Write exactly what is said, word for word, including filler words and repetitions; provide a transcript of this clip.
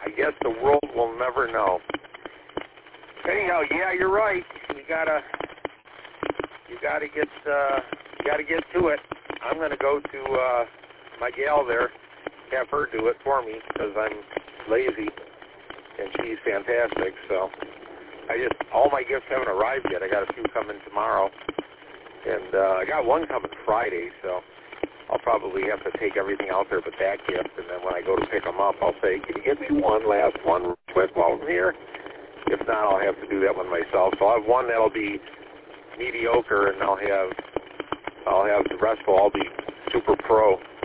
I guess the world will never know. Anyhow, yeah, you're right. You gotta, you gotta get, uh, you gotta get to it. I'm gonna go to uh, my gal there, have her do it for me because I'm lazy, and she's fantastic. So I just, all my gifts haven't arrived yet. I got a few coming tomorrow, and uh, I got one coming Friday. So I'll probably have to take everything out there but that gift, and then when I go to pick them up, I'll say, can you give me one last one real quick while I'm here? If not, I'll have to do that one myself. So I'll have one that'll be mediocre, and I'll have I'll have the rest will all be super pro.